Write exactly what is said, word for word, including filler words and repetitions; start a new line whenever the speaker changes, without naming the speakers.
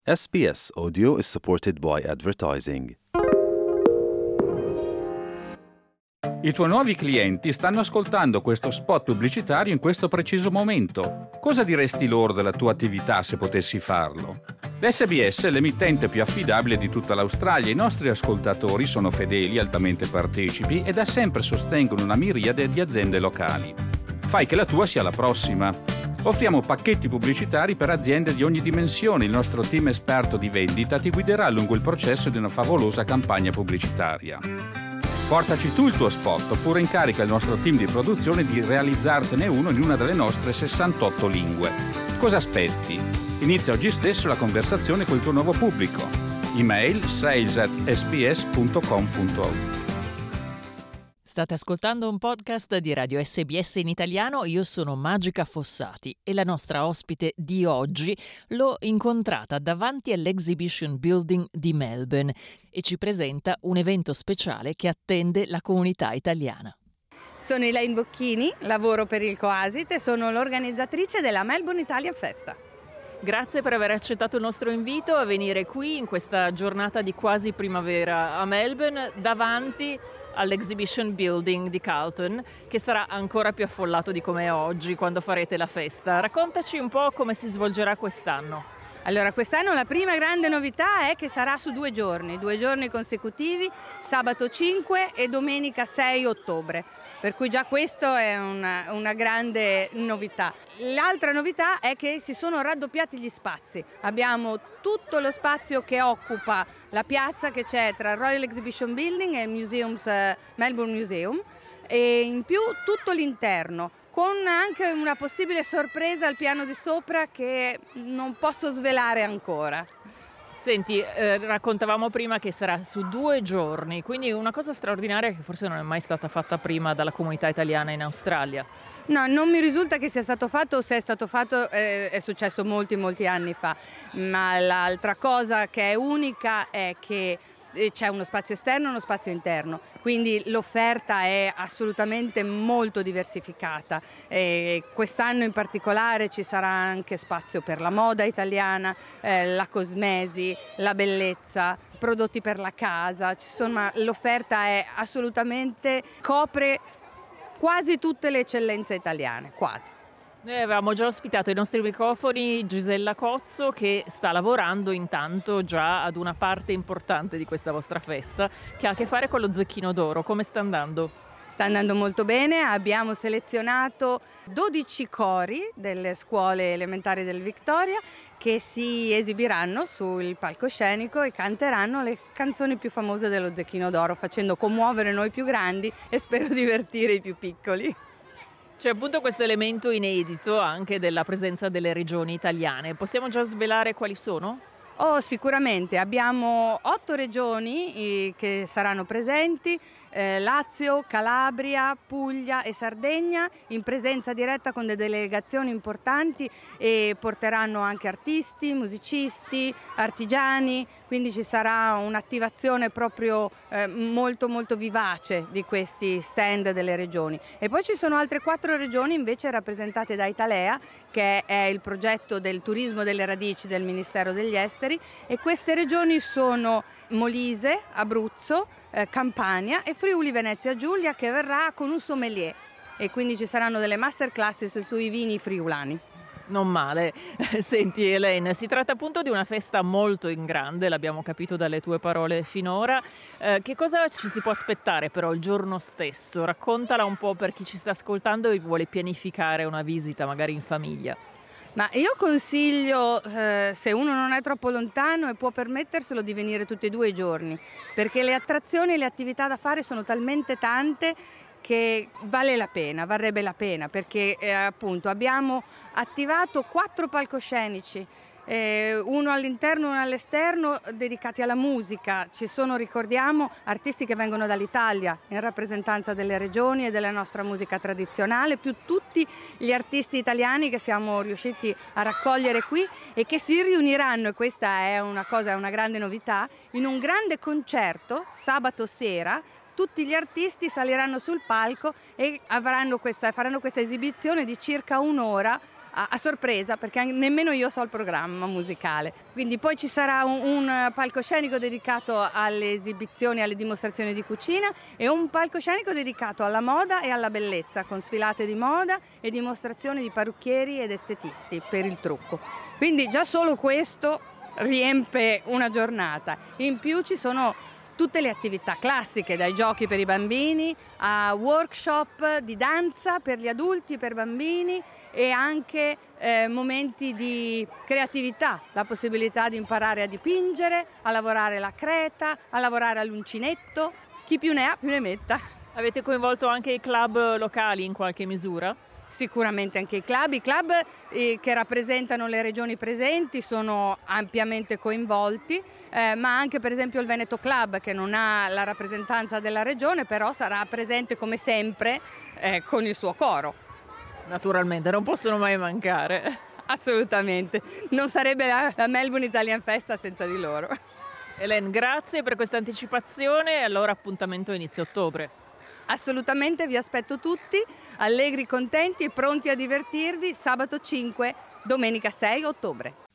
S B S Audio is supported by advertising.
I tuoi nuovi clienti stanno ascoltando questo spot pubblicitario in questo preciso momento. Cosa diresti loro della tua attività se potessi farlo? L'S B S è l'emittente più affidabile di tutta l'Australia. I nostri ascoltatori sono fedeli, altamente partecipi e da sempre sostengono una miriade di aziende locali. Fai che la tua sia la prossima. Offriamo pacchetti pubblicitari per aziende di ogni dimensione. Il nostro team esperto di vendita ti guiderà lungo il processo di una favolosa campagna pubblicitaria. Portaci tu il tuo spot oppure incarica il nostro team di produzione di realizzartene uno in una delle nostre sessantotto lingue. Cosa aspetti? Inizia oggi stesso la conversazione col tuo nuovo pubblico. Email sales at s b s punto com punto a u.
State ascoltando un podcast di Radio S B S in italiano, io sono Magica Fossati e la nostra ospite di oggi l'ho incontrata davanti all'Exhibition Building di Melbourne e ci presenta un evento speciale che attende la comunità italiana.
Sono Elaine Bocchini, lavoro per il Coasit e sono l'organizzatrice della Melbourne Italia Festa.
Grazie per aver accettato il nostro invito a venire qui in questa giornata di quasi primavera a Melbourne davanti all'Exhibition Building di Carlton, che sarà ancora più affollato di come è oggi quando farete la festa. Raccontaci un po' come si svolgerà quest'anno.
Allora, quest'anno la prima grande novità è che sarà su due giorni, due giorni consecutivi, sabato cinque e domenica sei ottobre, per cui già questo è una, una grande novità. L'altra novità è che si sono raddoppiati gli spazi. Abbiamo tutto lo spazio che occupa la piazza che c'è tra il Royal Exhibition Building e il Museums, uh, Melbourne Museum, e in più tutto l'interno, con anche una possibile sorpresa al piano di sopra che non posso svelare ancora.
Senti, eh, raccontavamo prima che sarà su due giorni, quindi una cosa straordinaria che forse non è mai stata fatta prima dalla comunità italiana in Australia.
No, non mi risulta che sia stato fatto, o se è stato fatto eh, è successo molti molti anni fa, ma l'altra cosa che è unica è che c'è uno spazio esterno e uno spazio interno, quindi l'offerta è assolutamente molto diversificata. E quest'anno in particolare ci sarà anche spazio per la moda italiana, eh, la cosmesi, la bellezza, prodotti per la casa. Ci sono, l'offerta è assolutamente, copre quasi tutte le eccellenze italiane, quasi.
Noi avevamo già ospitato ai nostri microfoni Gisella Cozzo, che sta lavorando intanto già ad una parte importante di questa vostra festa che ha a che fare con lo Zecchino d'Oro. Come sta andando?
Sta andando molto bene, abbiamo selezionato dodici cori delle scuole elementari del Victoria che si esibiranno sul palcoscenico e canteranno le canzoni più famose dello Zecchino d'Oro, facendo commuovere noi più grandi e spero divertire i più piccoli.
C'è appunto questo elemento inedito anche della presenza delle regioni italiane. Possiamo già svelare quali sono?
Oh, sicuramente. Abbiamo otto regioni eh, che saranno presenti, eh, Lazio, Calabria, Puglia e Sardegna, in presenza diretta con delle delegazioni importanti e porteranno anche artisti, musicisti, artigiani, quindi ci sarà un'attivazione proprio eh, molto molto vivace di questi stand delle regioni. E poi ci sono altre quattro regioni invece rappresentate da Italea, che è il progetto del turismo delle radici del Ministero degli Esteri, e queste regioni sono Molise, Abruzzo, eh, Campania e Friuli Venezia Giulia, che verrà con un sommelier, e quindi ci saranno delle masterclass sui vini friulani.
Non male. Senti Elaine, si tratta appunto di una festa molto in grande, l'abbiamo capito dalle tue parole finora. Eh, che cosa ci si può aspettare però il giorno stesso? Raccontala un po' per chi ci sta ascoltando e vuole pianificare una visita magari in famiglia.
Ma io consiglio, eh, se uno non è troppo lontano e può permetterselo, di venire tutti e due i giorni, perché le attrazioni e le attività da fare sono talmente tante che vale la pena, varrebbe la pena, perché eh, appunto abbiamo attivato quattro palcoscenici, eh, uno all'interno e uno all'esterno, dedicati alla musica. Ci sono, ricordiamo, artisti che vengono dall'Italia in rappresentanza delle regioni e della nostra musica tradizionale, più tutti gli artisti italiani che siamo riusciti a raccogliere qui e che si riuniranno, e questa è una cosa, è una grande novità, in un grande concerto sabato sera. Tutti gli artisti saliranno sul palco e avranno questa, faranno questa esibizione di circa un'ora a, a sorpresa, perché nemmeno io so il programma musicale. Quindi poi ci sarà un, un palcoscenico dedicato alle esibizioni, alle dimostrazioni di cucina e un palcoscenico dedicato alla moda e alla bellezza, con sfilate di moda e dimostrazioni di parrucchieri ed estetisti per il trucco. Quindi già solo questo riempie una giornata. In più ci sono tutte le attività classiche, dai giochi per i bambini a workshop di danza per gli adulti e per bambini, e anche eh, momenti di creatività, la possibilità di imparare a dipingere, a lavorare la creta, a lavorare all'uncinetto. Chi più ne ha più ne metta.
Avete coinvolto anche i club locali in qualche misura?
Sicuramente anche i club, i club eh, che rappresentano le regioni presenti sono ampiamente coinvolti, eh, ma anche per esempio il Veneto Club, che non ha la rappresentanza della regione, però sarà presente come sempre eh, con il suo coro.
Naturalmente, non possono mai mancare.
Assolutamente, non sarebbe la, la Melbourne Italian Festa senza di loro.
Hélène, grazie per questa anticipazione e allora appuntamento a inizio ottobre.
Assolutamente, vi aspetto tutti, allegri, contenti e pronti a divertirvi sabato cinque, domenica sei ottobre.